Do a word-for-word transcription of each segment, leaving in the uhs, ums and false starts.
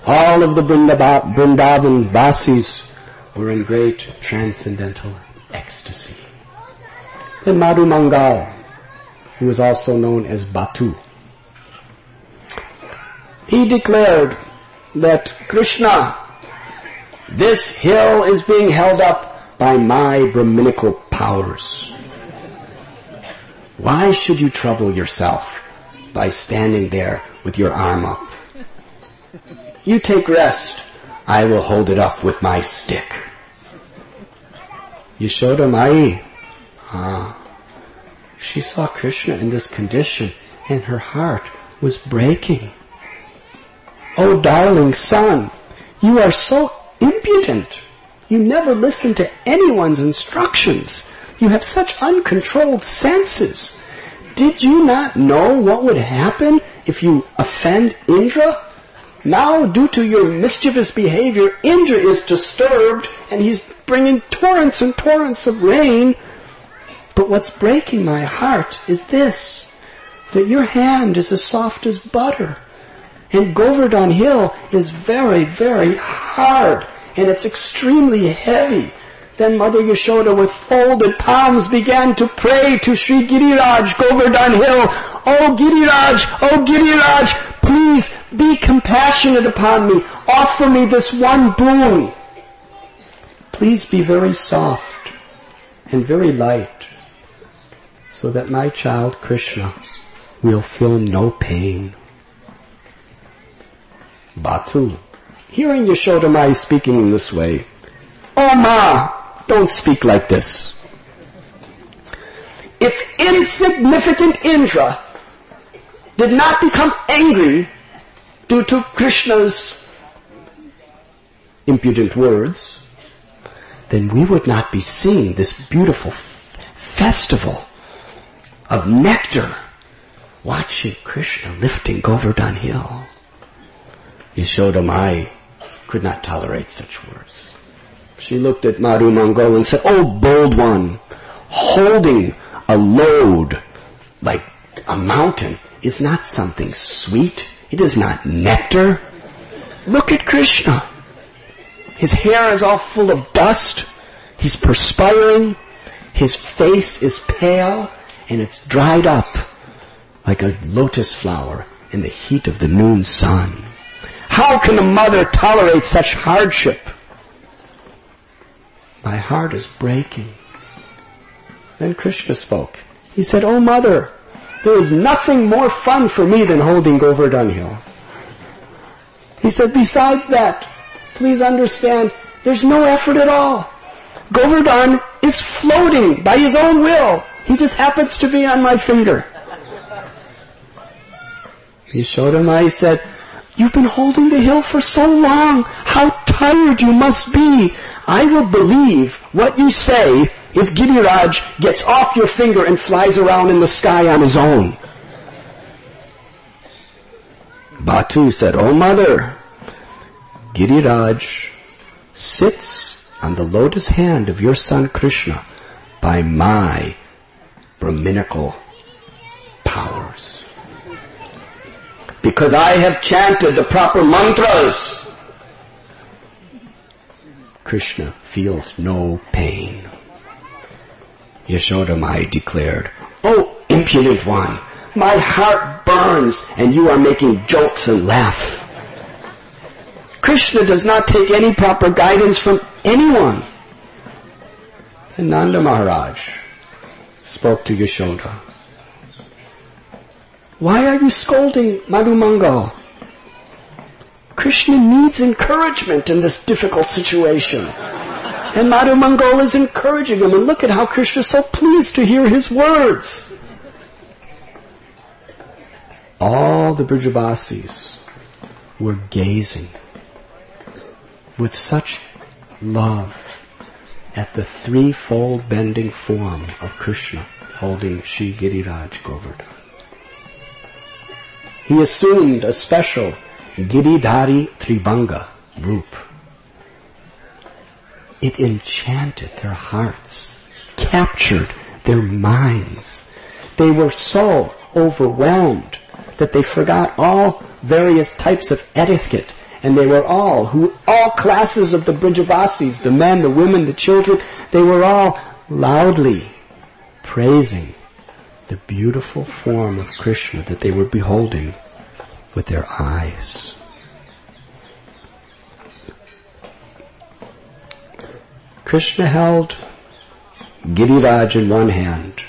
All of the Vrindavan Vasis were in great transcendental ecstasy. Then Madhu Mangal, who was also known as Batu, he declared that Krishna, this hill is being held up by my Brahminical powers. Why should you trouble yourself by standing there with your arm up? You take rest. I will hold it up with my stick. Yashoda Mai, ah, she saw Krishna in this condition and her heart was breaking. Oh, darling son, you are so impudent. You never listen to anyone's instructions. You have such uncontrolled senses. Did you not know what would happen if you offend Indra? Now, due to your mischievous behavior, Indra is disturbed and he's bringing torrents and torrents of rain. But what's breaking my heart is this, that your hand is as soft as butter. And Govardhan Hill is very, very hard, and it's extremely heavy. Then Mother Yashoda with folded palms began to pray to Sri Giriraj, Govardhan Hill. Oh Giriraj, oh Giriraj, please be compassionate upon me. Offer me this one boon. Please be very soft and very light, so that my child Krishna will feel no pain. Batu, hearing Yashoda Mai speaking in this way, oh Ma, don't speak like this. If insignificant Indra did not become angry due to Krishna's impudent words, then we would not be seeing this beautiful f- festival of nectar, watching Krishna lifting Govardhan Hill. Yashoda Mai could not tolerate such words. She looked at Madhu Mangal and said, oh bold one, holding a load like a mountain is not something sweet. It is not nectar. Look at Krishna. His hair is all full of dust. He's perspiring. His face is pale and it's dried up like a lotus flower in the heat of the noon sun. How can a mother tolerate such hardship? My heart is breaking. Then Krishna spoke. He said, oh mother, there is nothing more fun for me than holding Govardhan Hill. He said, besides that, please understand, there's no effort at all. Govardhan is floating by his own will. He just happens to be on my finger. Yashoda Mai said, you've been holding the hill for so long. How tired you must be. I will believe what you say if Giriraj gets off your finger and flies around in the sky on his own. Batu said, oh mother, Giriraj sits on the lotus hand of your son Krishna by my Brahminical powers. Because I have chanted the proper mantras, Krishna feels no pain. Yashoda Mai declared, oh impudent one, my heart burns and you are making jokes and laugh. Krishna does not take any proper guidance from anyone. And Nanda Maharaj spoke to Yashoda. Why are you scolding Madhu Mangal? Krishna needs encouragement in this difficult situation. And Madhu Mangal is encouraging him. And look at how Krishna is so pleased to hear his words. All the Brajavasis were gazing with such love at the threefold bending form of Krishna holding Shri Giriraj Govardhan. He assumed a special Giridhari Tribhanga roop. It enchanted their hearts, captured their minds. They were so overwhelmed that they forgot all various types of etiquette And they were all, who, all classes of the Brijavasis, the men, the women, the children, they were all loudly praising the beautiful form of Krishna that they were beholding with their eyes. Krishna held Giriraj in one hand,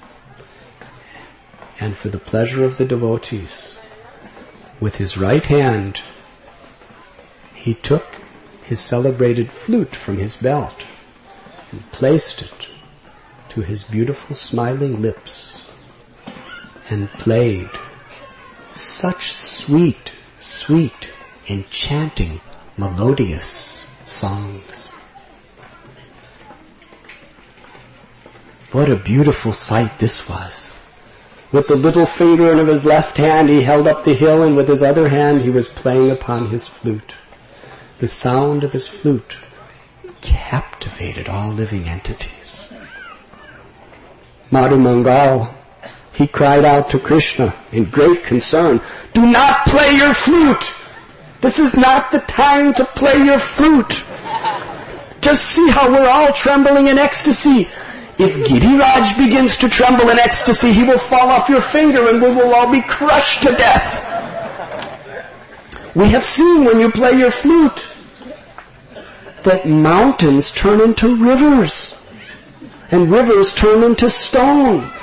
and for the pleasure of the devotees, with his right hand, he took his celebrated flute from his belt and placed it to his beautiful smiling lips and played such sweet, sweet, enchanting, melodious songs. What a beautiful sight this was. With the little finger of his left hand he held up the hill, and with his other hand he was playing upon his flute. The sound of his flute captivated all living entities. Madhu Mangal, he cried out to Krishna in great concern, "Do not play your flute! This is not the time to play your flute! Just see how we're all trembling in ecstasy. If Giriraj begins to tremble in ecstasy, he will fall off your finger and we will all be crushed to death. We have seen when you play your flute that mountains turn into rivers and rivers turn into stone.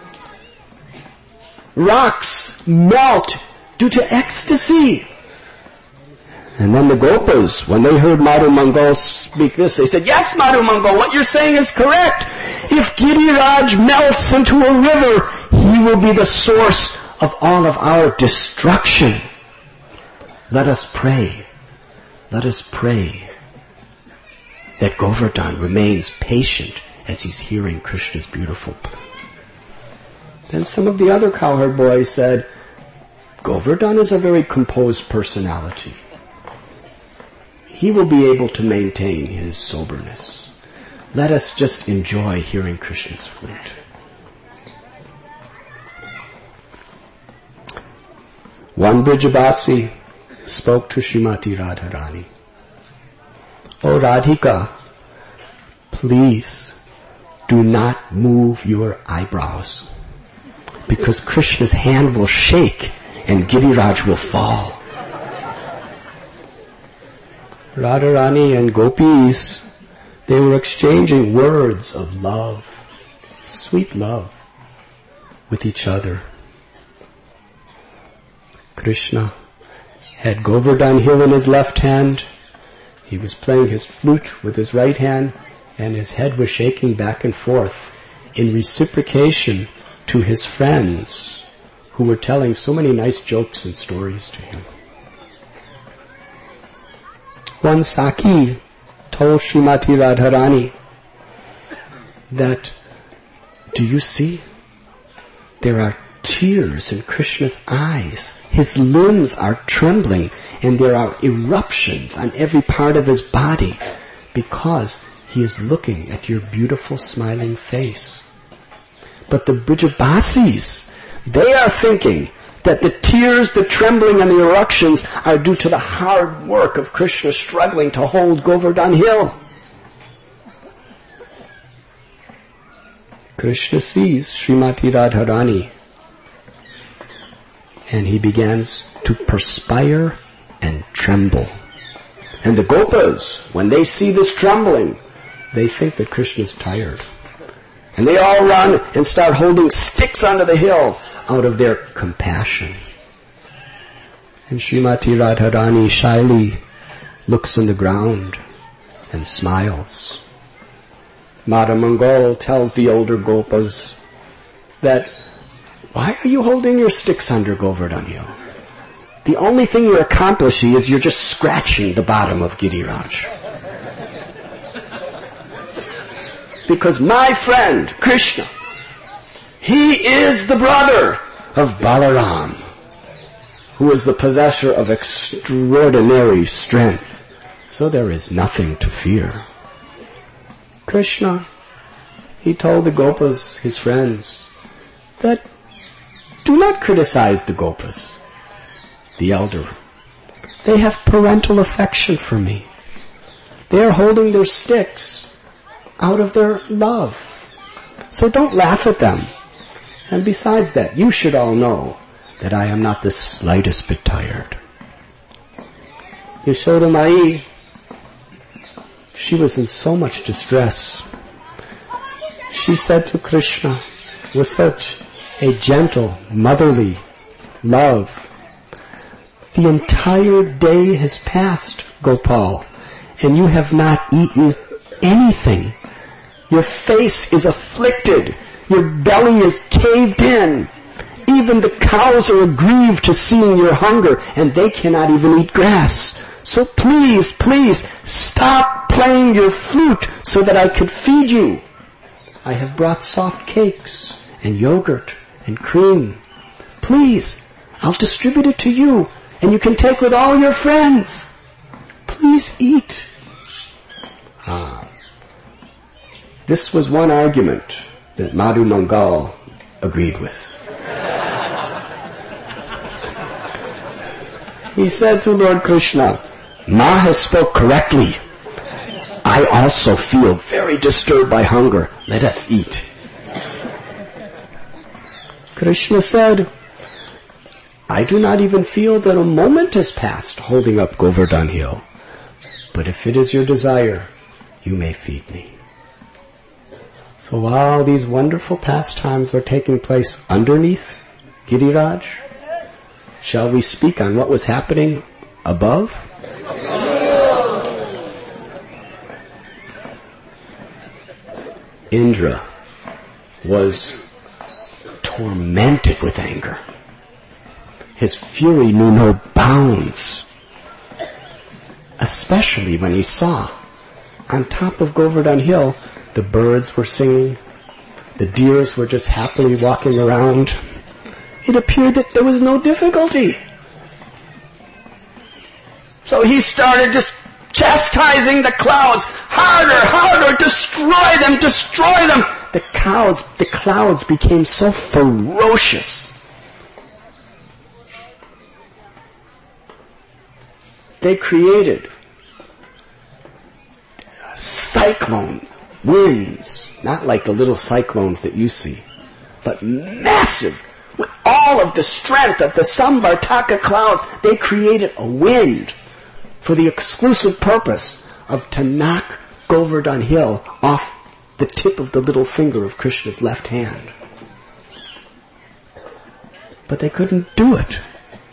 Rocks melt due to ecstasy." And then the Gopas, when they heard Madhu Mangal speak this, they said, "Yes, Madhu Mangal, what you're saying is correct. If Giriraj melts into a river, he will be the source of all of our destruction. Let us pray. Let us pray that Govardhan remains patient as he's hearing Krishna's beautiful plea." Then some of the other cowherd boys said, "Govardhan is a very composed personality. He will be able to maintain his soberness. Let us just enjoy hearing Krishna's flute." One Brijavasi spoke to Srimati Radharani. "Oh Radhika, please do not move your eyebrows, because Krishna's hand will shake and Giriraj will fall." Radharani and gopis, they were exchanging words of love, sweet love, with each other. Krishna had Govardhan hill in his left hand. He was playing his flute with his right hand, and his head was shaking back and forth in reciprocation to his friends who were telling so many nice jokes and stories to him. One Saki told Srimati Radharani that, "Do you see? There are tears in Krishna's eyes. His limbs are trembling and there are eruptions on every part of his body because he is looking at your beautiful smiling face." But the Brijavasis, they are thinking that the tears, the trembling, and the eruptions are due to the hard work of Krishna struggling to hold Govardhan hill. Krishna sees Srimati Radharani, and he begins to perspire and tremble. And the Gopas, when they see this trembling, they think that Krishna's tired. And they all run and start holding sticks onto the hill out of their compassion. And Srimati Radharani shyly looks on the ground and smiles. Madhu Mangal tells the older Gopas that, "Why are you holding your sticks under Govardhan hill? The only thing you're accomplishing is you're just scratching the bottom of Giriraj. Because my friend, Krishna, he is the brother of Balaram, who is the possessor of extraordinary strength. So there is nothing to fear." Krishna, he told the Gopas, his friends, that do not criticize the Gopas. The elder They have parental affection for me. They are holding their sticks out of their love. So don't laugh at them. And besides that, you should all know that I am not the slightest bit tired. Yashoda Mai, she was in so much distress. She said to Krishna with such a gentle, motherly love, the entire day has passed, Gopal, and you have not eaten anything. Your face is afflicted. Your belly is caved in. Even the cows are aggrieved to seeing your hunger, and they cannot even eat grass. So please, please, stop playing your flute so that I could feed you. I have brought soft cakes and yogurt and cream. Please, I'll distribute it to you, and you can take with all your friends. Please eat. Ah. This was one argument that Madhu Mangal agreed with. He said to Lord Krishna, Ma has spoke correctly. I also feel very disturbed by hunger. Let us eat. Krishna said, I do not even feel that a moment has passed holding up Govardhan Hill. But if it is your desire, you may feed me. So while these wonderful pastimes are taking place underneath Giriraj, shall we speak on what was happening above? Indra was tormented with anger. His fury knew no bounds, especially when he saw on top of Govardhan Hill the birds were singing, the deers were just happily walking around. It appeared that there was no difficulty. So he started just chastising the clouds, harder, harder, destroy them, destroy them. The clouds, the clouds became so ferocious. They created cyclone winds, not like the little cyclones that you see, but massive. With all of the strength of the Samvartaka clouds, they created a wind for the exclusive purpose of to knock Govardhan Hill off the tip of the little finger of Krishna's left hand. But they couldn't do it.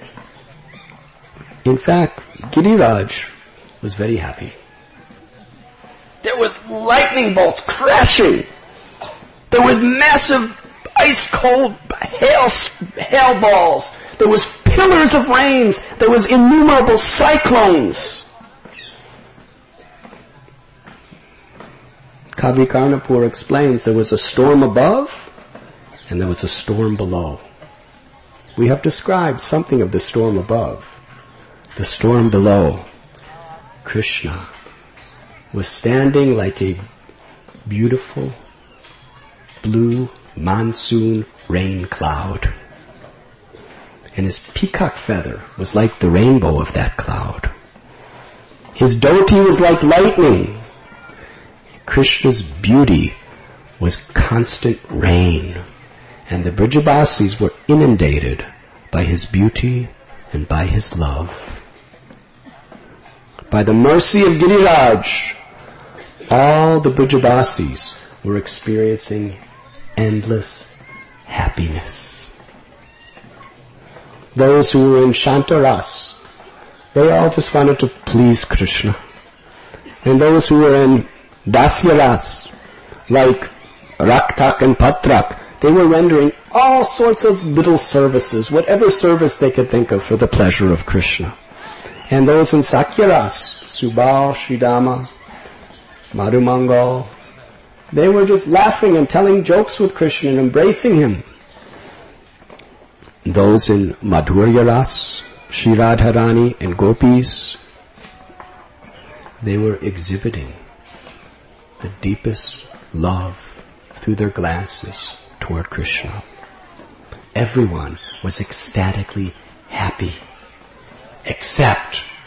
In fact, Giriraj was very happy. There was lightning bolts crashing. There was massive ice-cold hail, hail balls. There was pillars of rains. There was innumerable cyclones. Kavi Karnapur explains there was a storm above and there was a storm below. We have described something of the storm above. The storm below, Krishna was standing like a beautiful blue monsoon rain cloud. And his peacock feather was like the rainbow of that cloud. His dhoti was like lightning. Krishna's beauty was constant rain. And the Brijabasis were inundated by his beauty and by his love. By the mercy of Giriraj, all the Brijabasis were experiencing endless happiness. Those who were in Shantaras, they all just wanted to please Krishna. And those who were in Dasyaras, like Raktak and Patrak, they were rendering all sorts of little services, whatever service they could think of for the pleasure of Krishna. And those in Sakyaras, Subal, Sridama, Madhu Mangal, they were just laughing and telling jokes with Krishna and embracing him. Those in Madhurya Ras, Shri Radharani and Gopis, they were exhibiting the deepest love through their glances toward Krishna. Everyone was ecstatically happy, except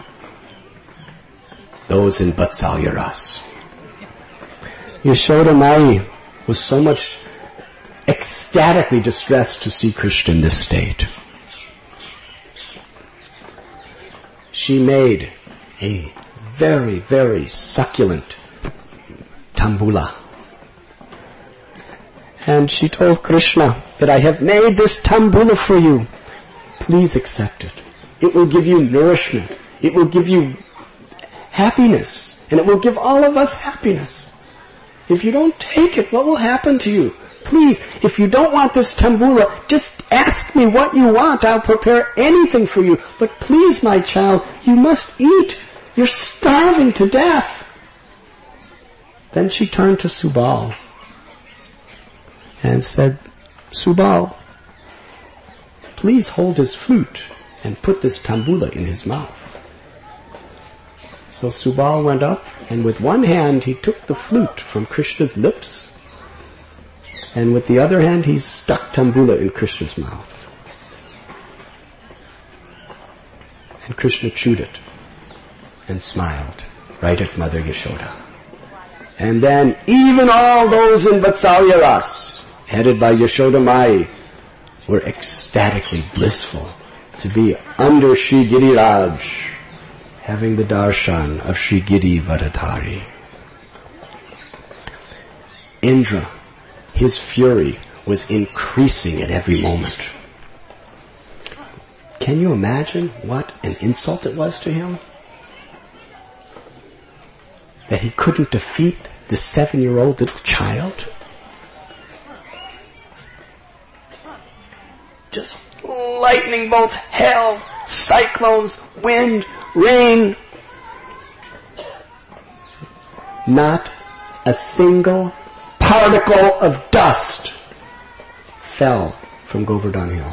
those in Vatsalya Ras. Yashoda Mai was so much ecstatically distressed to see Krishna in this state. She made a very, very succulent tambula. And she told Krishna that I have made this tambula for you. Please accept it. It will give you nourishment. It will give you happiness. And it will give all of us happiness. If you don't take it, what will happen to you? Please, if you don't want this tambula, just ask me what you want. I'll prepare anything for you. But please, my child, you must eat. You're starving to death. Then she turned to Subal and said, Subal, please hold his flute and put this tambula in his mouth. So Subal went up, and with one hand he took the flute from Krishna's lips, and with the other hand he stuck tambula in Krishna's mouth. And Krishna chewed it and smiled right at Mother Yashoda. And then even all those in Vatsalya Ras, headed by Yashoda Mai, were ecstatically blissful to be under Shri Giriraj, having the darshan of Shri Giri Vadadhari. Indra, his fury was increasing at every moment. Can you imagine what an insult it was to him? That he couldn't defeat the seven-year-old little child? Just lightning bolts, hail, cyclones, wind, rain. Not a single particle of dust fell from Govardhan Hill.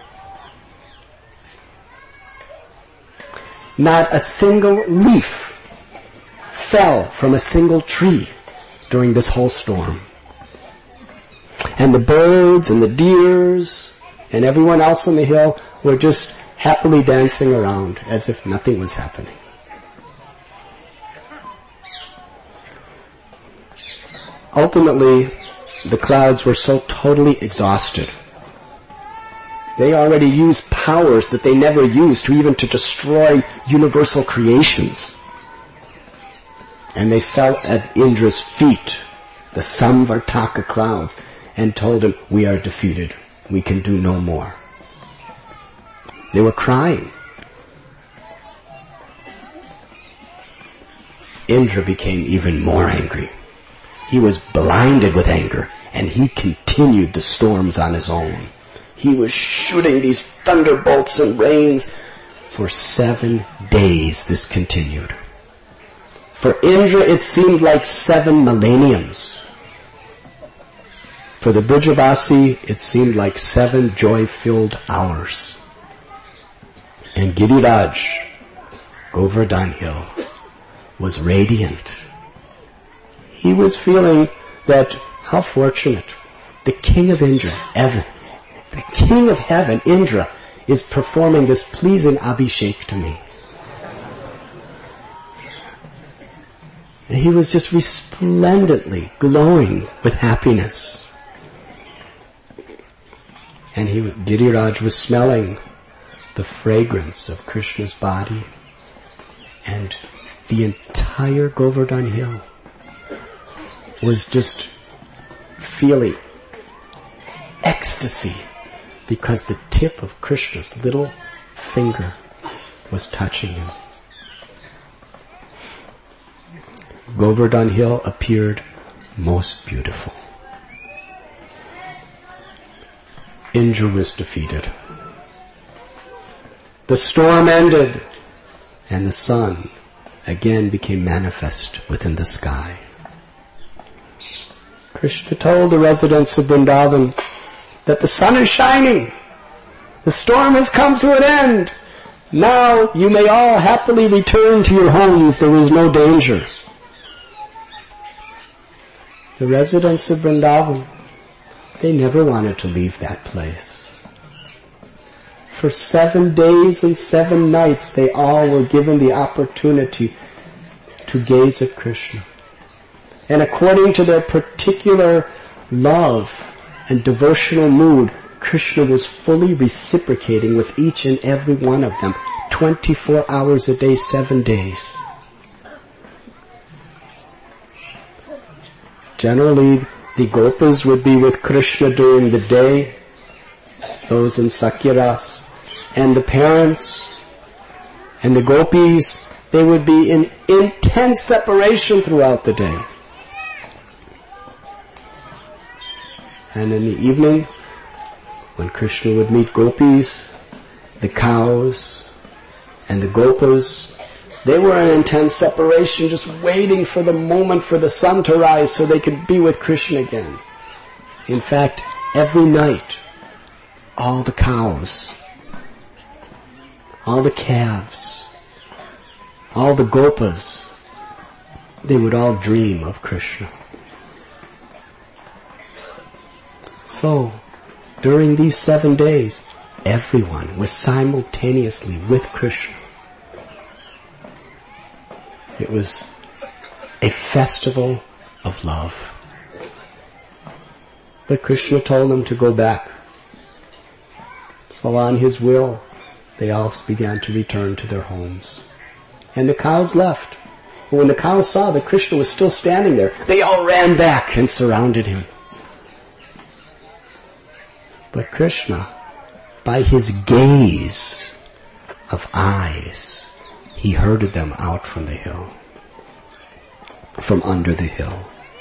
Not a single leaf fell from a single tree during this whole storm. And the birds and the deers and everyone else on the hill were just happily dancing around as if nothing was happening. Ultimately, the clouds were so totally exhausted. They already used powers that they never used to even to destroy universal creations. And they fell at Indra's feet, the Samvartaka clouds, and told him, we are defeated. We can do no more. They were crying. Indra became even more angry. He was blinded with anger, and he continued the storms on his own. He was shooting these thunderbolts and rains. For seven days this continued. For Indra it seemed like seven millenniums. For the Brajavasi it seemed like seven joy-filled hours. And Giriraj, Govardhan Hill, was radiant. He was feeling that, how fortunate, the king of Indra, Evan, the king of heaven, Indra, is performing this pleasing abhishek to me. And he was just resplendently glowing with happiness. And he, Giriraj was smelling the fragrance of Krishna's body, and the entire Govardhan Hill was just feeling ecstasy because the tip of Krishna's little finger was touching him. Govardhan Hill appeared most beautiful. Indra was defeated. The storm ended, and the sun again became manifest within the sky. Krishna told the residents of Vrindavan that the sun is shining. The storm has come to an end. Now you may all happily return to your homes. There is no danger. The residents of Vrindavan, they never wanted to leave that place. For seven days and seven nights they all were given the opportunity to to gaze at Krishna. And according to their particular love and devotional mood, Krishna was fully reciprocating with each and every one of them, twenty-four hours a day, seven days. Generally, the gopas would be with Krishna during the day, those in Sakyaras, and the parents and the gopis, they would be in intense separation throughout the day. And in the evening, when Krishna would meet gopis, the cows and the gopas, they were in intense separation, just waiting for the moment for the sun to rise so they could be with Krishna again. In fact, every night, all the cows, all the calves, all the gopas, they would all dream of Krishna. So, during these seven days, everyone was simultaneously with Krishna. It was a festival of love. But Krishna told them to go back. So on his will, they all began to return to their homes. And the cows left. And when the cows saw that Krishna was still standing there, they all ran back and surrounded him. But Krishna, by his gaze of eyes, he herded them out from the hill, from under the hill.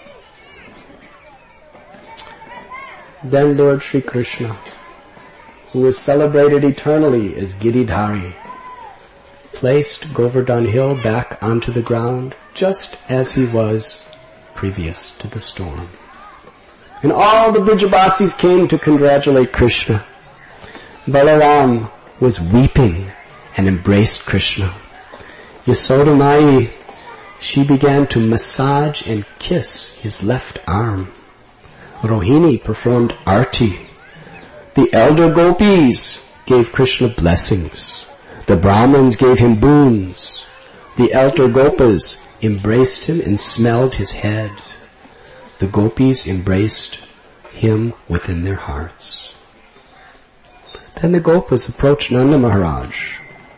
Then Lord Sri Krishna, who is celebrated eternally as Giridhari, placed Govardhan Hill back onto the ground just as he was previous to the storm. And all the Brijabasis came to congratulate Krishna. Balaram was weeping and embraced Krishna. Yasoda Mai, she began to massage and kiss his left arm. Rohini performed arti. The elder gopis gave Krishna blessings. The Brahmins gave him boons. The elder gopas embraced him and smelled his head. The gopis embraced him within their hearts. Then the gopas approached Nanda Maharaj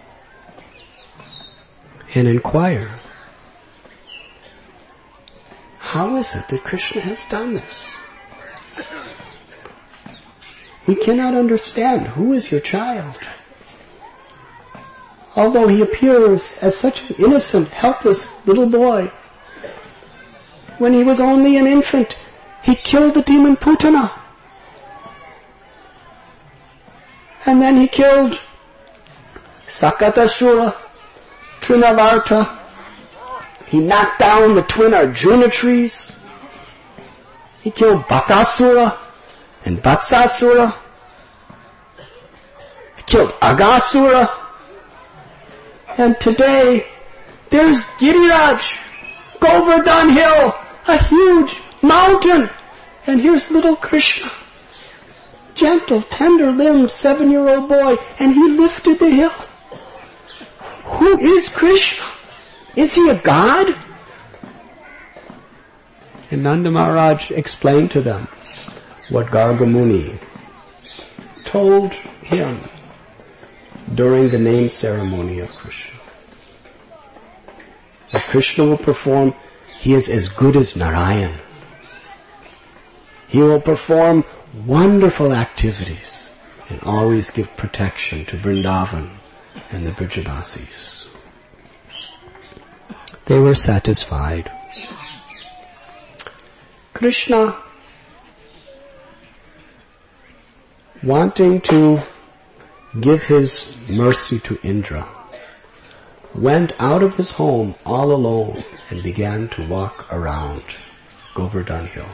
and inquire, how is it that Krishna has done this? We cannot understand. Who is your child? Although he appears as such an innocent, helpless little boy, when he was only an infant, he killed the demon Putana. And then he killed Sakatasura, Trinavarta. He knocked down the twin Arjuna trees. He killed Bakasura and Vatsasura. He killed Agasura. And today, there's Giriraj, Govardhan Hill, a huge mountain. And here's little Krishna, gentle, tender-limbed seven-year-old boy, and he lifted the hill. Who is Krishna? Is he a god? And Nanda Maharaj explained to them what Garga Muni told him during the name ceremony of Krishna. That Krishna will perform, he is as good as Narayan. He will perform wonderful activities and always give protection to Vrindavan and the Brijabasis. They were satisfied. Krishna, wanting to give his mercy to Indra, went out of his home all alone and began to walk around Govardhan Hill.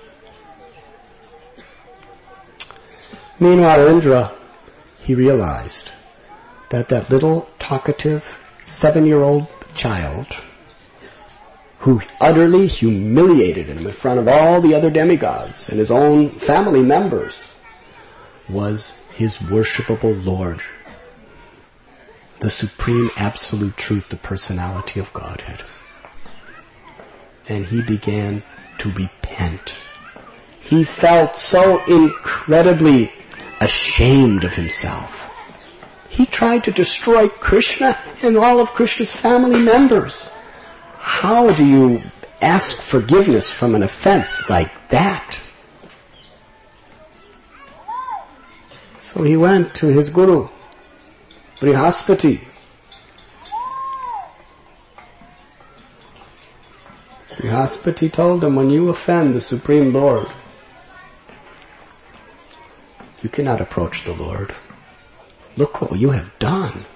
Meanwhile, Indra, he realized that that little talkative seven-year-old child who utterly humiliated him in front of all the other demigods and his own family members was his worshipable Lord, the supreme absolute truth, the personality of Godhead. and he began to repent. He felt so incredibly ashamed of himself. He tried to destroy Krishna and all of Krishna's family members. How do you ask forgiveness from an offense like that? So he went to his guru, Brihaspati. Brihaspati told him, when you offend the Supreme Lord, you cannot approach the Lord. Look what you have done.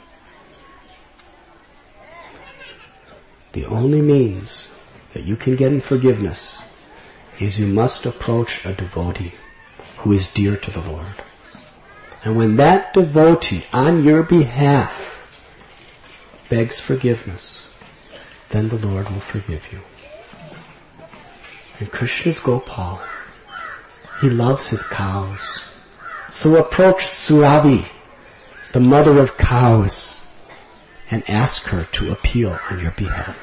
The only means that you can get in forgiveness is you must approach a devotee who is dear to the Lord. And when that devotee on your behalf begs forgiveness, then the Lord will forgive you. And Krishna's Gopal. He loves his cows. So approach Surabhi, the mother of cows, and ask her to appeal on your behalf.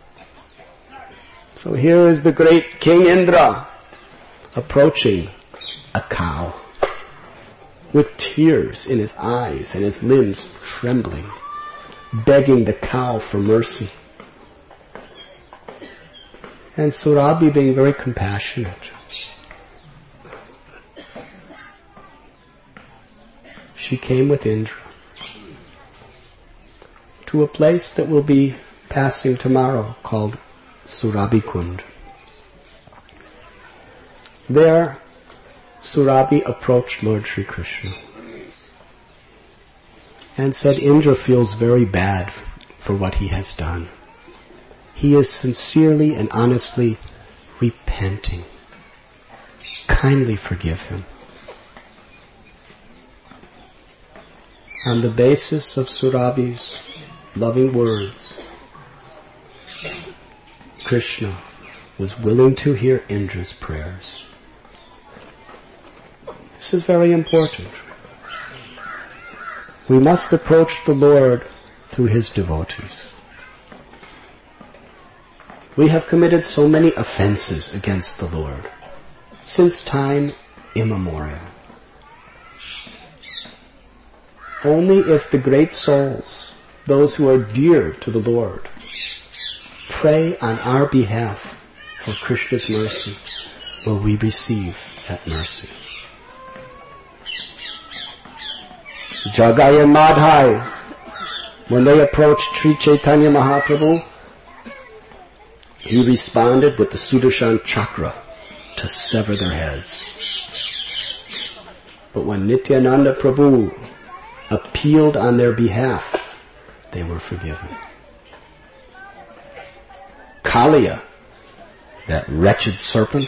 So here is the great King Indra approaching a cow with tears in his eyes and his limbs trembling, begging the cow for mercy. And Surabhi being very compassionate, she came with Indra to a place that will be passing tomorrow called Surabhi Kund. There, Surabhi approached Lord Sri Krishna and said, Indra feels very bad for what he has done. He is sincerely and honestly repenting. Kindly forgive him. On the basis of Surabhi's loving words, Krishna was willing to hear Indra's prayers. This is very important. We must approach the Lord through his devotees. We have committed so many offenses against the Lord since time immemorial. Only if the great souls, those who are dear to the Lord, pray on our behalf for Krishna's mercy, will we receive that mercy. Jagai and Madhai, when they approached Sri Chaitanya Mahaprabhu, he responded with the Sudarshan Chakra to sever their heads. But when Nityananda Prabhu appealed on their behalf, they were forgiven. Kaliya, that wretched serpent,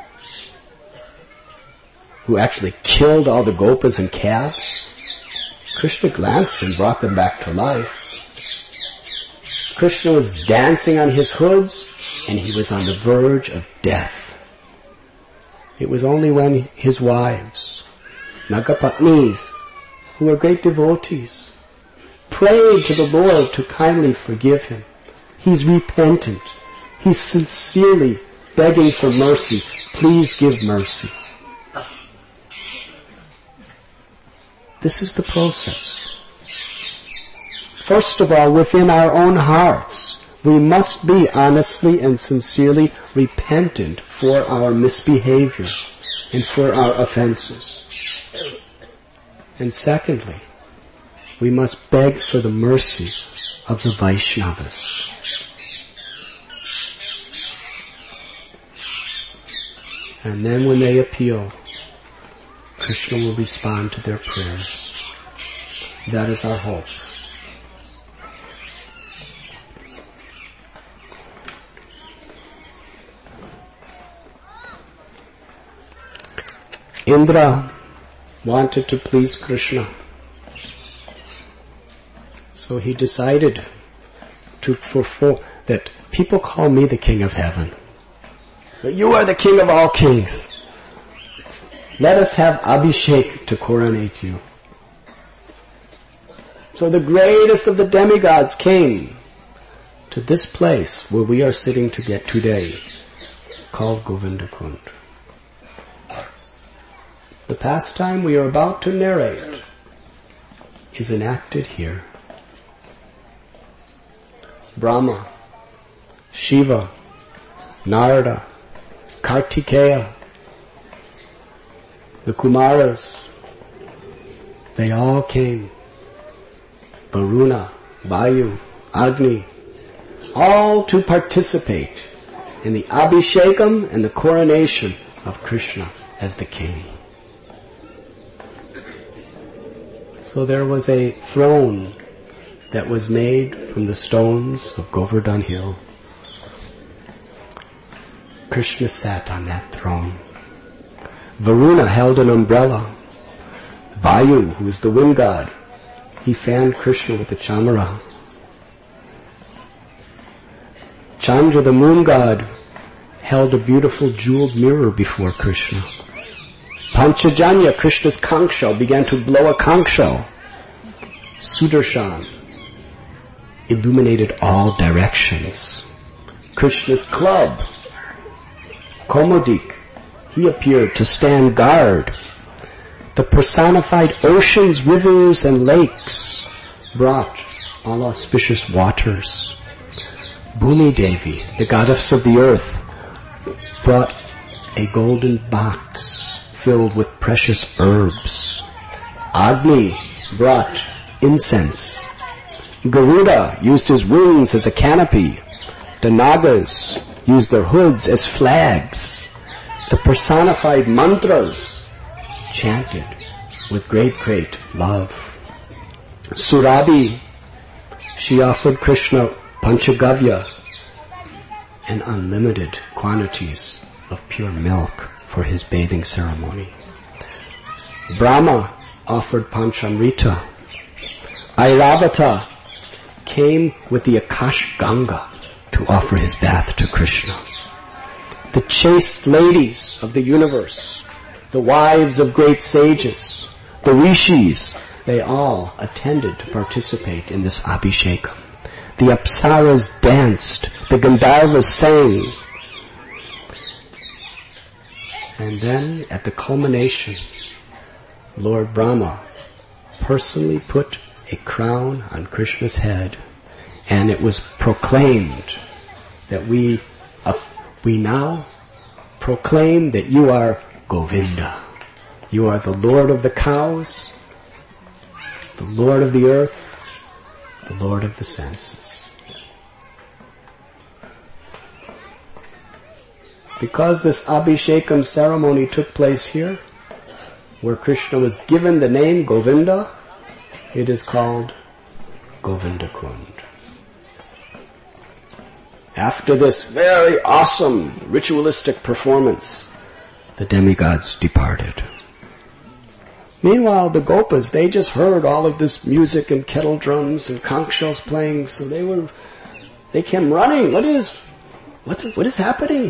who actually killed all the gopas and calves, Krishna glanced and brought them back to life. Krishna was dancing on his hoods, and he was on the verge of death. It was only when his wives, Nagapatnis, who were great devotees, prayed to the Lord to kindly forgive him. He's repentant. He's sincerely begging for mercy. Please give mercy. This is the process. First of all, within our own hearts, we must be honestly and sincerely repentant for our misbehavior and for our offenses. And secondly, we must beg for the mercy of the Vaishnavas. And then when they appeal, Krishna will respond to their prayers. That is our hope. Indra wanted to please Krishna. So he decided to fulfill that people call me the king of heaven. But you are the king of all kings. Let us have Abhishek to coronate you. So the greatest of the demigods came to to this place where we are sitting to get today, called Govinda Kund. The pastime we are about to narrate is enacted here. Brahma, Shiva, Narada, Kartikeya, the Kumaras, they all came. Varuna, Vayu, Agni, all to participate in the Abhishekam and the coronation of Krishna as the king. So there was a throne that was made from the stones of Govardhan Hill. Krishna sat on that throne. Varuna held an umbrella. Vayu, who is the wind god, he fanned Krishna with the chamara. Chandra, the moon god, held a beautiful jeweled mirror before Krishna. Panchajanya, Krishna's conch shell, began to blow a conch shell. Sudarshan illuminated all directions. Krishna's club, Komodik, he appeared to stand guard. The personified oceans, rivers, and lakes brought all auspicious waters. Bhumi Devi, the goddess of the earth, brought a golden box filled with precious herbs. Agni brought incense. Garuda used his wings as a canopy. The Nagas used their hoods as flags. The personified mantras chanted with great, great love. Surabhi, she offered Krishna Panchagavya and unlimited quantities of pure milk for his bathing ceremony. Brahma offered Panchamrita. Airavata came with the Akash Ganga to offer his bath to Krishna. The chaste ladies of the universe, the wives of great sages, the rishis, they all attended to participate in this Abhishekam. The Apsaras danced, the Gandharvas sang. And then, at the culmination, Lord Brahma personally put a crown on Krishna's head, and it was proclaimed that we, uh, we now proclaim that you are Govinda. You are the Lord of the cows, the Lord of the earth, the Lord of the senses. Because this Abhishekam ceremony took place here, where Krishna was given the name Govinda, it is called Govinda Kund. After this very awesome ritualistic performance, the demigods departed. Meanwhile, the Gopas, they just heard all of this music and kettle drums and conch shells playing, so they were, they came running. What is, what, what is happening?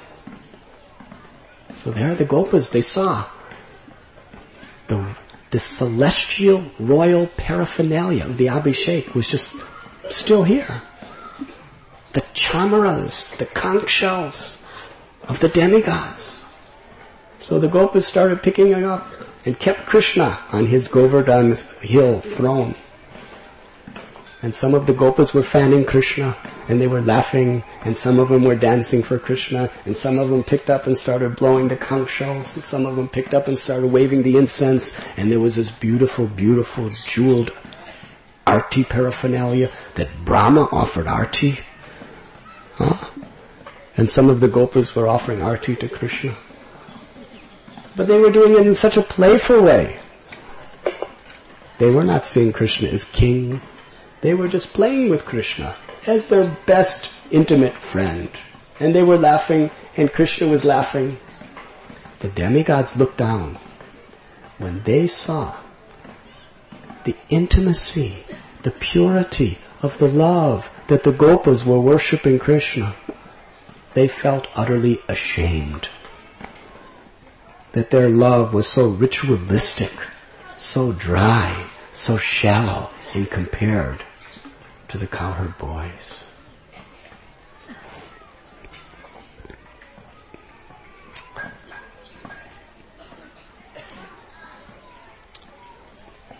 So there the Gopas, they saw the, the celestial royal paraphernalia of the Abhishek was just still here. The chamaras, the conch shells of the demigods. So the Gopas started picking it up and kept Krishna on his Govardhan hill throne. And some of the Gopas were fanning Krishna, and they were laughing, and some of them were dancing for Krishna, and some of them picked up and started blowing the conch shells, and some of them picked up and started waving the incense, and there was this beautiful, beautiful jeweled arti paraphernalia that Brahma offered arti. Huh? And some of the Gopas were offering arti to Krishna. But they were doing it in such a playful way. They were not seeing Krishna as king. They were just playing with Krishna as their best intimate friend. And they were laughing, and Krishna was laughing. The demigods looked down when they saw the intimacy, the purity of the love that the Gopas were worshipping Krishna. They felt utterly ashamed that their love was so ritualistic, so dry, so shallow, and compared to the cowherd boys.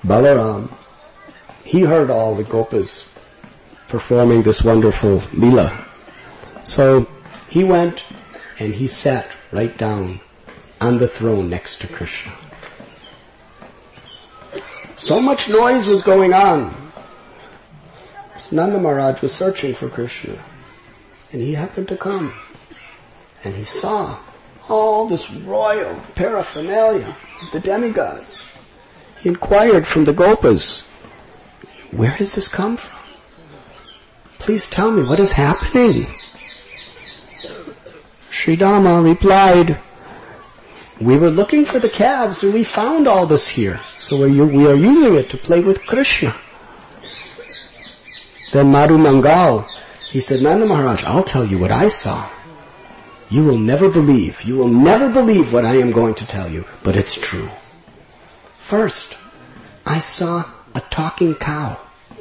Balaram, he heard all the gopas performing this wonderful lila. So he went and he sat right down on the throne next to Krishna. So much noise was going on. Nanda Maharaj was searching for Krishna, and he happened to come, and he saw all this royal paraphernalia of the demigods. He inquired from the gopas, where has this come from? Please tell me what is happening. Sri Dhamma replied, we were looking for the calves and we found all this here. So we are using it to play with Krishna. Then Madhu Mangal, he said, Nanda Maharaj, I'll tell you what I saw. You will never believe. You will never believe what I am going to tell you, but it's true. First, I saw a talking cow.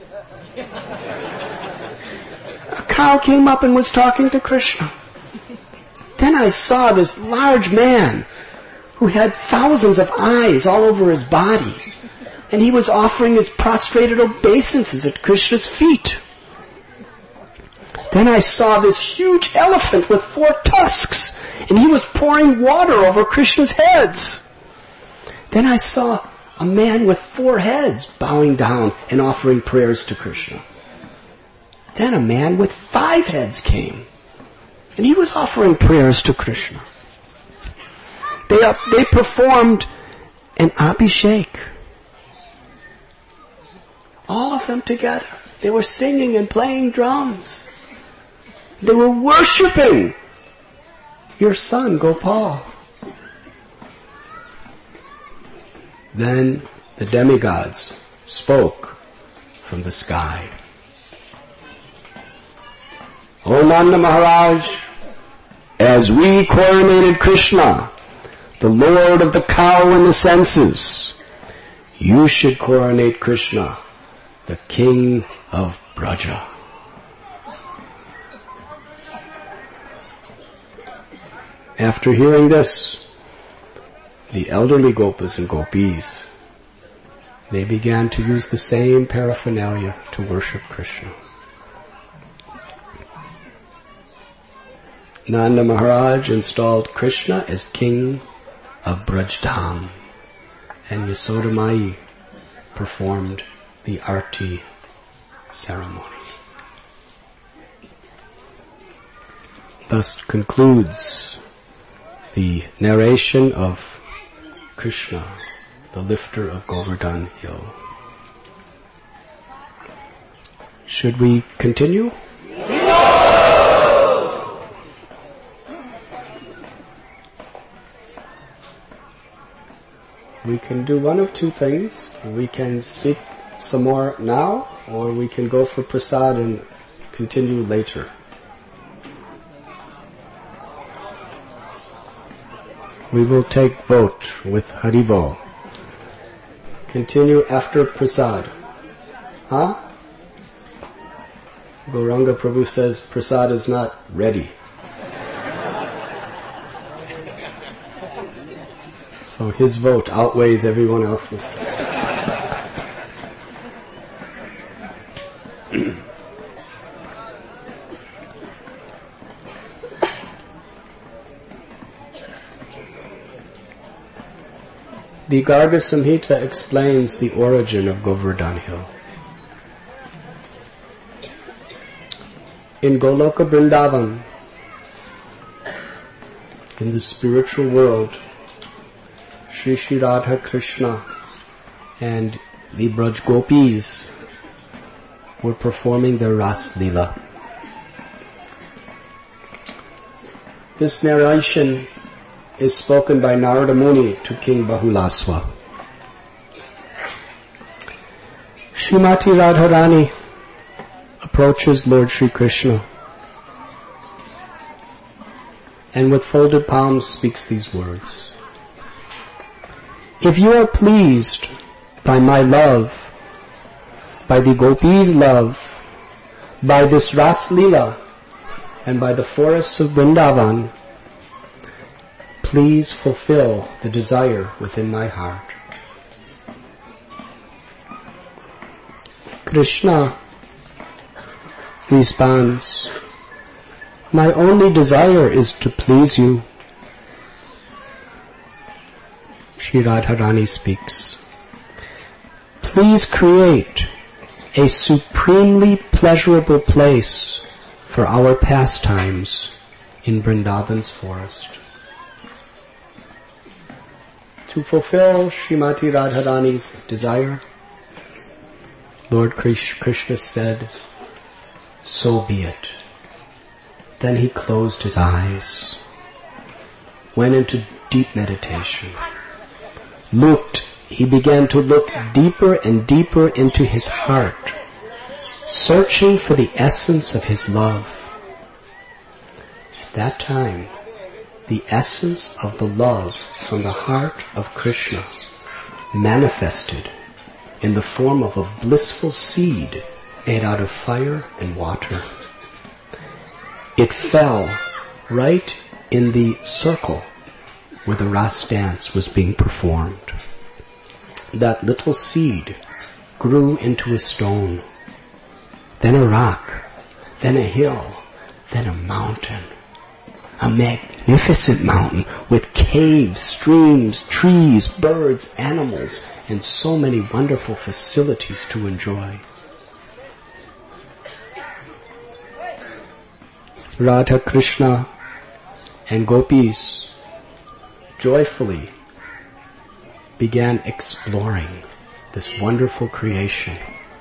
A cow came up and was talking to Krishna. Then I saw this large man who had thousands of eyes all over his body, and he was offering his prostrated obeisances at Krishna's feet. Then I saw this huge elephant with four tusks, and he was pouring water over Krishna's heads. Then I saw a man with four heads bowing down and offering prayers to Krishna. Then a man with five heads came, and he was offering prayers to Krishna. They, uh, they performed an abhishek. All of them together. They were singing and playing drums. They were worshipping your son, Gopal. Then the demigods spoke from the sky. O Nanda Maharaj, as we coronated Krishna, the Lord of the cow and the senses, you should coronate Krishna, the King of Braja. After hearing this, the elderly gopas and gopis, they began to use the same paraphernalia to worship Krishna. Nanda Maharaj installed Krishna as king of Brajdham, and Yasoda Mai performed the Arti ceremony. Thus concludes the narration of Krishna, the lifter of Govardhan Hill. Should we continue? We can do one of two things. We can speak some more now, or we can go for prasad and continue later. We will take vote with Haribol. Continue after prasad. Huh? Gauranga Prabhu says prasad is not ready. So his vote outweighs everyone else's. The Garga Samhita explains the origin of Govardhan Hill. In Goloka Vrindavan, in the spiritual world, Shri Shri Radha Krishna and the Braj Gopis were performing their Ras Leela. This narration is spoken by Narada Muni to King Bahulaswa. Srimati Radharani approaches Lord Shri Krishna and with folded palms speaks these words. If you are pleased by my love, by the gopis' love, by this Ras Leela, and by the forests of Vrindavan, please fulfill the desire within my heart. Krishna responds, my only desire is to please you. Shri Radharani speaks, please create a supremely pleasurable place for our pastimes in Vrindavan's forest. To fulfill Srimati Radharani's desire, Lord Krishna said, so be it. Then he closed his eyes, went into deep meditation, looked, he began to look deeper and deeper into his heart, searching for the essence of his love. At that time, the essence of the love from the heart of Krishna manifested in the form of a blissful seed made out of fire and water. It fell right in the circle where the Ras dance was being performed. That little seed grew into a stone, then a rock, then a hill, then a mountain. A magnificent mountain with caves, streams, trees, birds, animals, and so many wonderful facilities to enjoy. Radha, Krishna, and gopis joyfully began exploring this wonderful creation.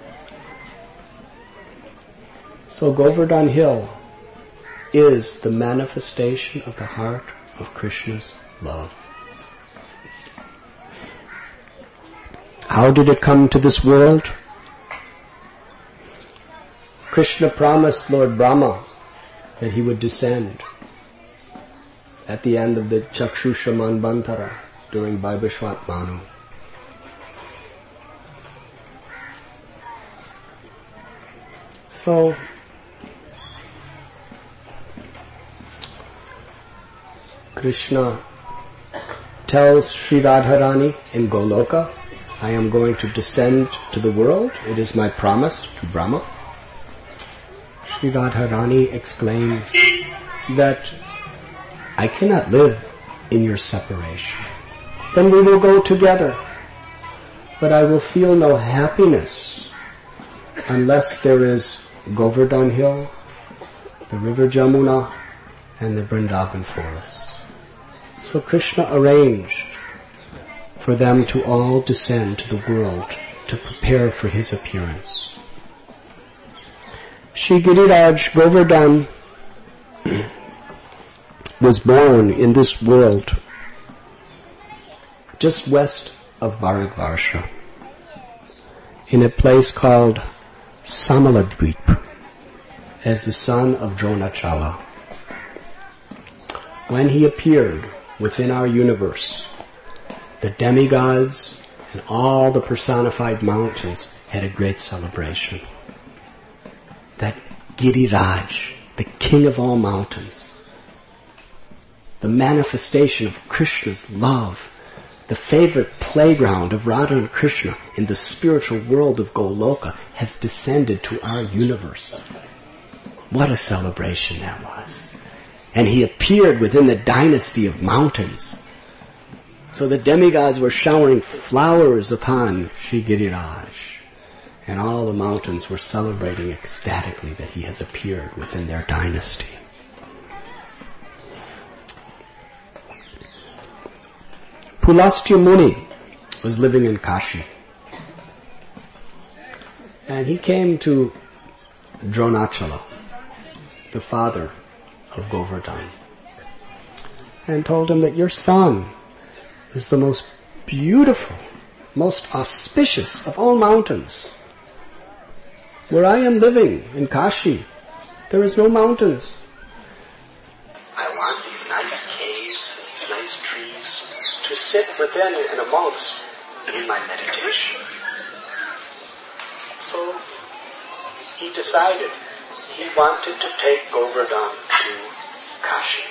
So Govardhan Hill is the manifestation of the heart of Krishna's love. How did it come to this world? Krishna promised Lord Brahma that he would descend at the end of the Chakshusha Manvantara during Vaibhashvat Manu. So, Krishna tells Sri Radharani in Goloka, I am going to descend to the world. It is my promise to Brahma. Sri Radharani exclaims that I cannot live in your separation. Then we will go together. But I will feel no happiness unless there is Govardhan Hill, the river Jamuna, and the Vrindavan forest. So Krishna arranged for them to all descend to the world to prepare for his appearance. Shri Giriraj Govardhan was born in this world just west of Bharadvarsha in a place called Samaladvip as the son of Dronachala. When he appeared within our universe, the demigods and all the personified mountains had a great celebration. That Giriraj, the king of all mountains, the manifestation of Krishna's love, the favorite playground of Radha and Krishna in the spiritual world of Goloka, has descended to our universe. What a celebration that was. And he appeared within the dynasty of mountains. So the demigods were showering flowers upon Shri Giriraj. And all the mountains were celebrating ecstatically that he has appeared within their dynasty. Pulastya Muni was living in Kashi. And he came to Dronachala, the father of Govardhan, and told him that your son is the most beautiful, most auspicious of all mountains. Where I am living in Kashi, there is no mountains. I want these nice caves and these nice trees to sit within and amongst in my meditation. So he decided he wanted to take Govardhan to Kashi.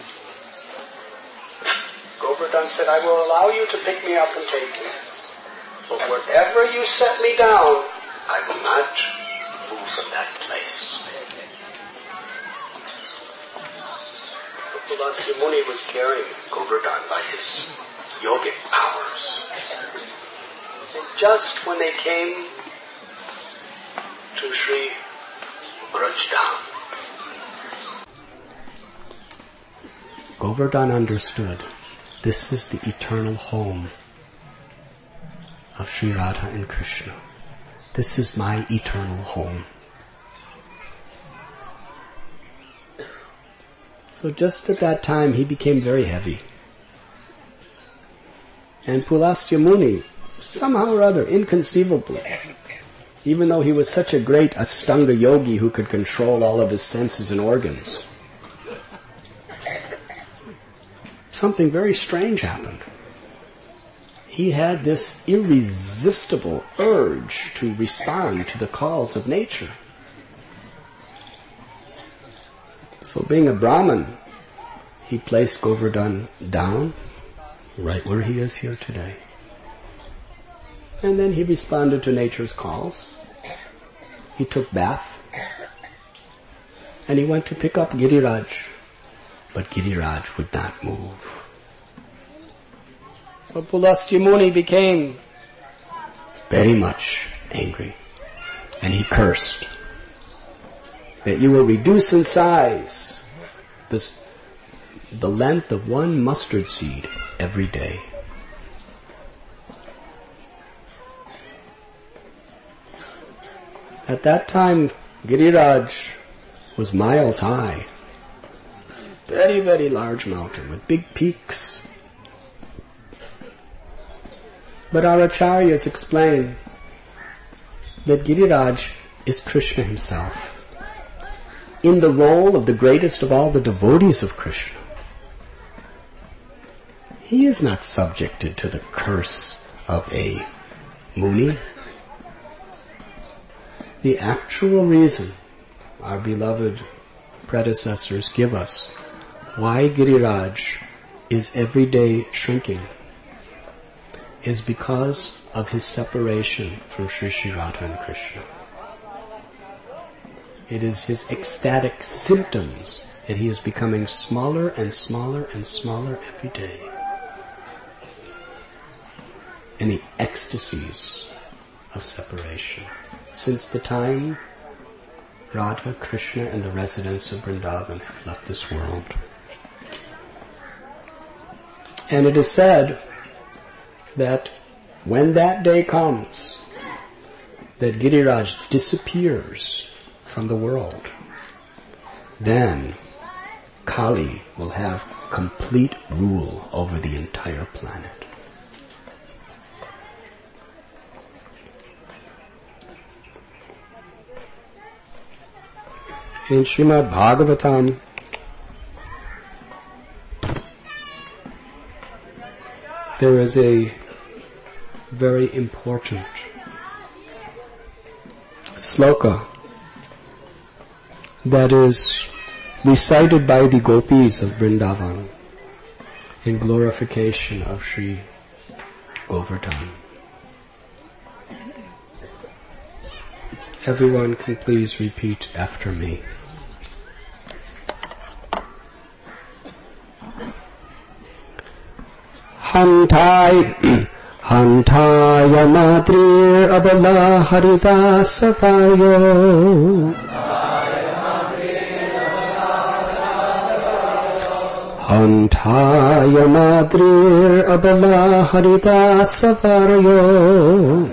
Govardhan said, I will allow you to pick me up and take me. But wherever you set me down, I will not Pulasya Muni was carrying Govardhan by his yogic powers. And just when they came to Sri Brajdam, Govardhan understood this is the eternal home of Sri Radha and Krishna. This is my eternal home. So just at that time he became very heavy. And Pulasya Muni, somehow or other, inconceivably, even though he was such a great Astanga yogi who could control all of his senses and organs, something very strange happened. He had this irresistible urge to respond to the calls of nature. So being a Brahmin, he placed Govardhan down, right where he is here today. And then he responded to nature's calls. He took bath. And he went to pick up Giriraj. But Giriraj would not move. So Pulasya Muni became very much angry. And he cursed that you will reduce in size this, the length of one mustard seed every day. At that time, Giriraj was miles high. Very, very large mountain with big peaks. But our acharyas explain that Giriraj is Krishna himself, in the role of the greatest of all the devotees of Krishna. He is not subjected to the curse of a Muni. The actual reason our beloved predecessors give us why Giriraj is every day shrinking is because of his separation from Sri Sri Radha and Krishna. It is his ecstatic symptoms that he is becoming smaller and smaller and smaller every day. In the ecstasies of separation. Since the time Radha, Krishna, and the residents of Vrindavan have left this world. And it is said that when that day comes, that Giriraj disappears from the world, then Kali will have complete rule over the entire planet. In Srimad Bhagavatam, there is a very important sloka that is recited by the gopis of Vrindavan in glorification of Sri Govardhan. Everyone can please repeat after me. Hantai Hantaya Madri Abala Haridasapayo Hantaya Madri Abala Haridasapayo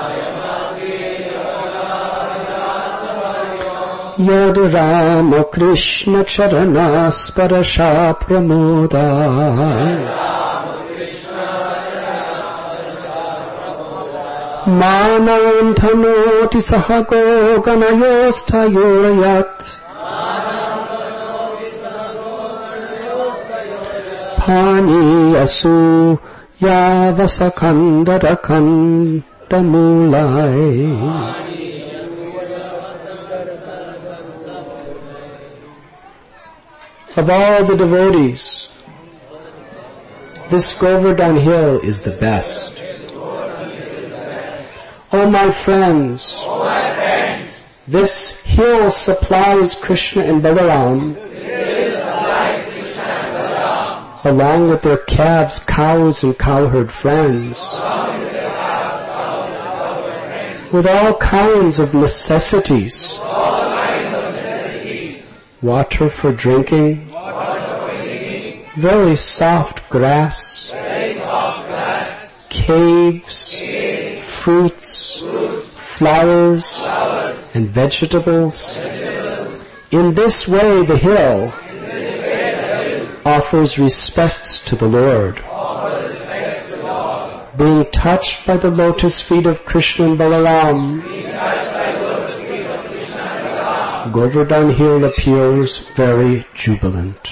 Yad Rama Krishna Charanas Parasha Pramoda Manam Thanoti Sahago Ganayosthayorayat Pani Asu Yavasakandarakantamulai. Of all the devotees, this Govardhan hill is the best. Oh my friends, oh my friends, this hill supplies Krishna and Balaram, this hill supplies Krishna and along with their calves, cows, and cowherd friends, with all kinds of necessities, water for drinking, very soft grass, caves, fruits, flowers, and vegetables. In this way the hill offers respects to the Lord. Being touched by the lotus feet of Krishna and Balaram, Govardhan Hill appears very jubilant.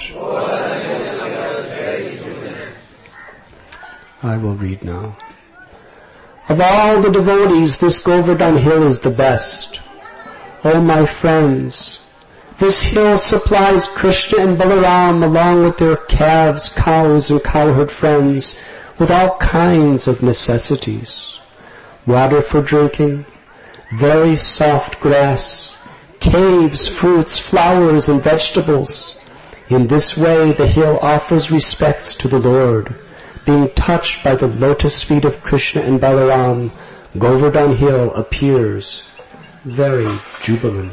I will read now. Of all the devotees, this Govardhan Hill is the best. O my friends, this hill supplies Krishna and Balaram along with their calves, cows, and cowherd friends with all kinds of necessities. Water for drinking, very soft grass, caves, fruits, flowers, and vegetables. In this way the hill offers respects to the Lord. Being touched by the lotus feet of Krishna and Balaram, Govardhan Hill appears very jubilant.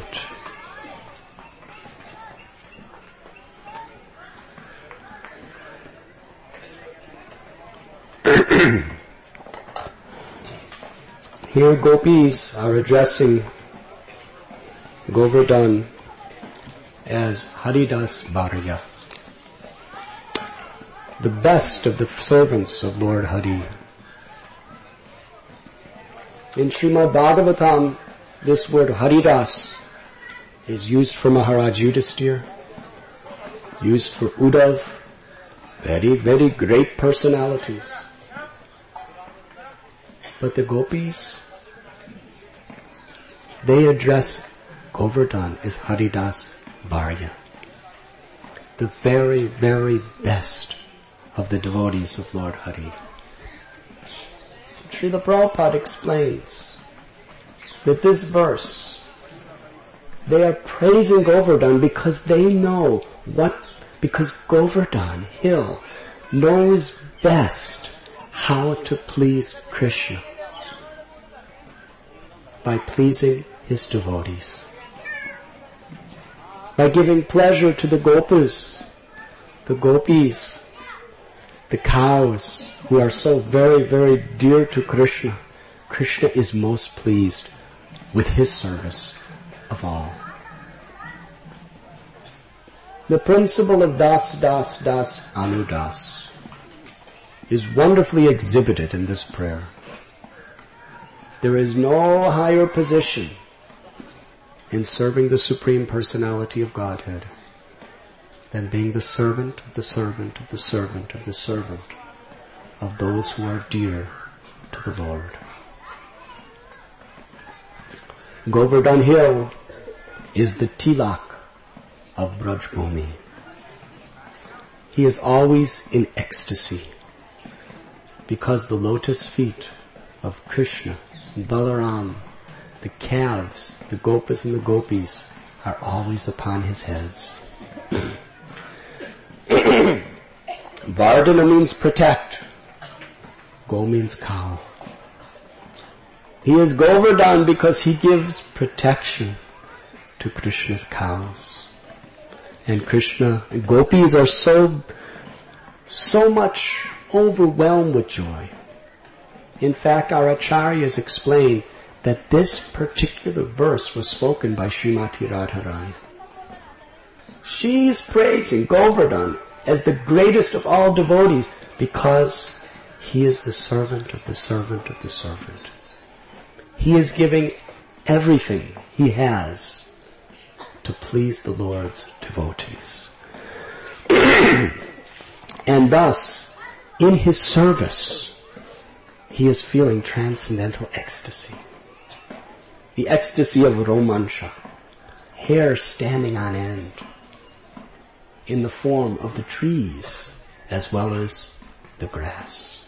Here gopis are addressing Govardhan as Haridas Bharya, the best of the servants of Lord Hari. In Srimad Bhagavatam, this word Haridas is used for Maharaj Yudhisthira, used for Uddhav, very, very great personalities. But the gopis, they address Govardhan as Haridas Bharya, the very, very best of the devotees of Lord Hari. Srila Prabhupada explains that this verse, they are praising Govardhan because they know what, because Govardhan Hill knows best how to please Krishna by pleasing his devotees, by giving pleasure to the gopas, the gopis, the cows who are so very, very dear to Krishna. Krishna is most pleased with his service of all. The principle of Das, Das, Das, Anudas is wonderfully exhibited in this prayer. There is no higher position in serving the Supreme Personality of Godhead than being the servant of the servant of the servant of the servant of those who are dear to the Lord. Govardhan Hill is the tilak of Braj Bhumi. He is always in ecstasy because the lotus feet of Krishna and Balaram, the calves, the gopas and the gopis, are always upon his heads. Vardhana means protect. Go means cow. He is Govardhan because he gives protection to Krishna's cows. And Krishna and gopis are so, so much overwhelmed with joy. In fact, our acharyas explain that this particular verse was spoken by Srimati Radharani. She is praising Govardhan as the greatest of all devotees because he is the servant of the servant of the servant. He is giving everything he has to please the Lord's devotees. And thus, in his service, he is feeling transcendental ecstasy. The ecstasy of romansha, hair standing on end, in the form of the trees as well as the grass.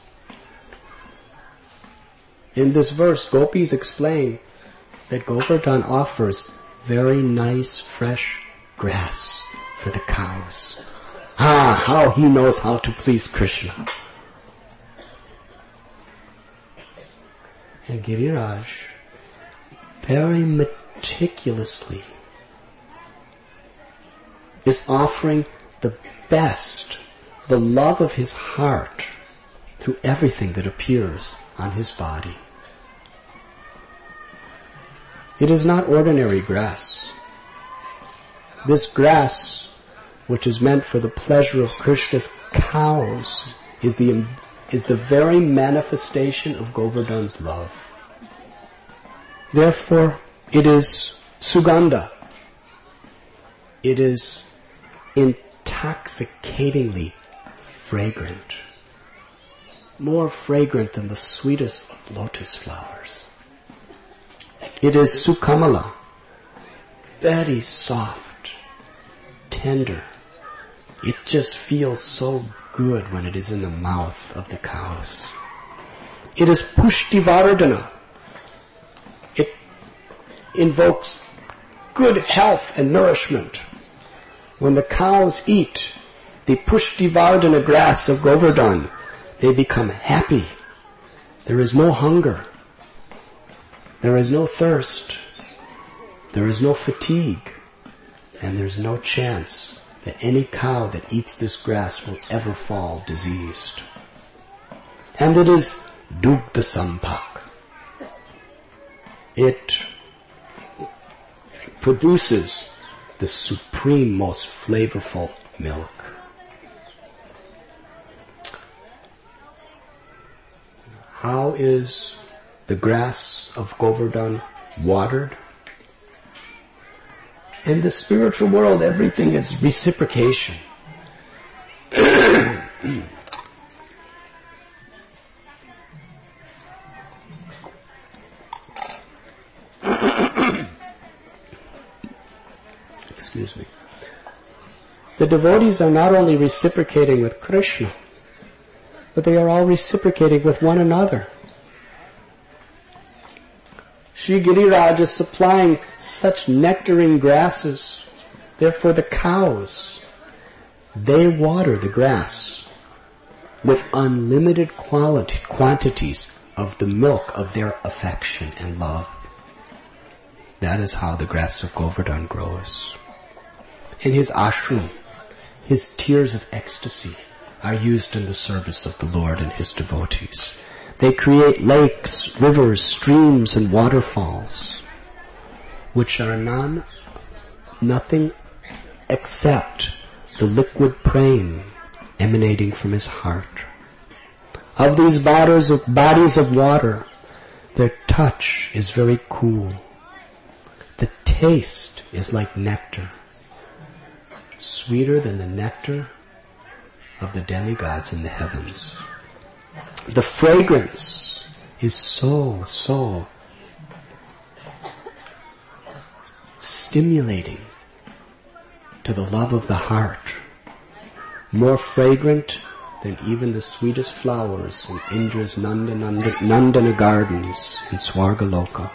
In this verse, gopis explain that Govardhan offers very nice, fresh grass for the cows. Ah, how he knows how to please Krishna. And Giriraj very meticulously is offering the best, the love of his heart through everything that appears on his body. It is not ordinary grass. This grass, which is meant for the pleasure of Krishna's cows, is the, is the very manifestation of Govardhan's love. Therefore, it is sugandha. It is intoxicatingly fragrant. More fragrant than the sweetest lotus flowers. It is sukamala. Very soft, tender. It just feels so good when it is in the mouth of the cows. It is pushtivardhana. It invokes good health and nourishment. When the cows eat the pushtivardhana grass of Govardhan, they become happy. There is no hunger. There is no thirst. There is no fatigue. And there's no chance that any cow that eats this grass will ever fall diseased. And it is dugdha sampak. It produces the supreme, most flavorful milk. How is the grass of Govardhan watered? In the spiritual world, everything is reciprocation. Excuse me. The devotees are not only reciprocating with Krishna, but they are all reciprocating with one another. Sri Giriraj is supplying such nectaring grasses. Therefore the cows, they water the grass with unlimited quality, quantities of the milk of their affection and love. That is how the grass of Govardhan grows. In his ashram, his tears of ecstasy are used in the service of the Lord and his devotees. They create lakes, rivers, streams, and waterfalls, which are none, nothing except the liquid prem emanating from his heart. Of these bodies of, bodies of water, their touch is very cool. The taste is like nectar, sweeter than the nectar of the demigods in the heavens. The fragrance is so, so stimulating to the love of the heart, more fragrant than even the sweetest flowers in Indra's Nandana, Nandana gardens in Swargaloka.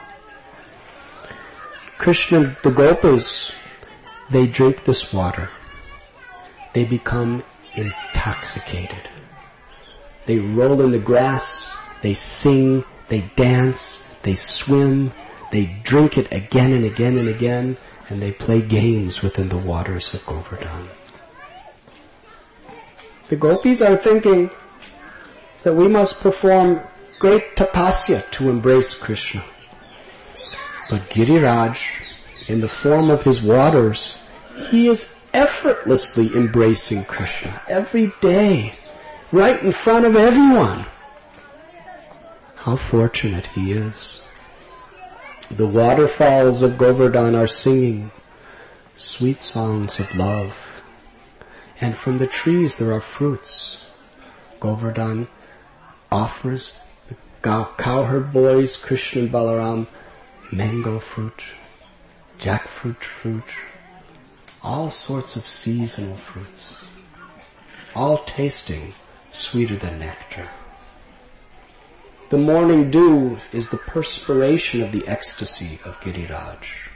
Krishna, the Gopas, they drink this water. They become intoxicated. They roll in the grass, they sing, they dance, they swim, they drink it again and again and again, and they play games within the waters of Govardhan. The gopis are thinking that we must perform great tapasya to embrace Krishna. But Giriraj, in the form of his waters, he is effortlessly embracing Krishna every day, right in front of everyone. How fortunate he is. The waterfalls of Govardhan are singing sweet songs of love. And from the trees there are fruits. Govardhan offers the cowherd boys, Krishna and Balaram, mango fruit, jackfruit fruit, all sorts of seasonal fruits, all tasting sweeter than nectar. The morning dew is the perspiration of the ecstasy of Giriraj.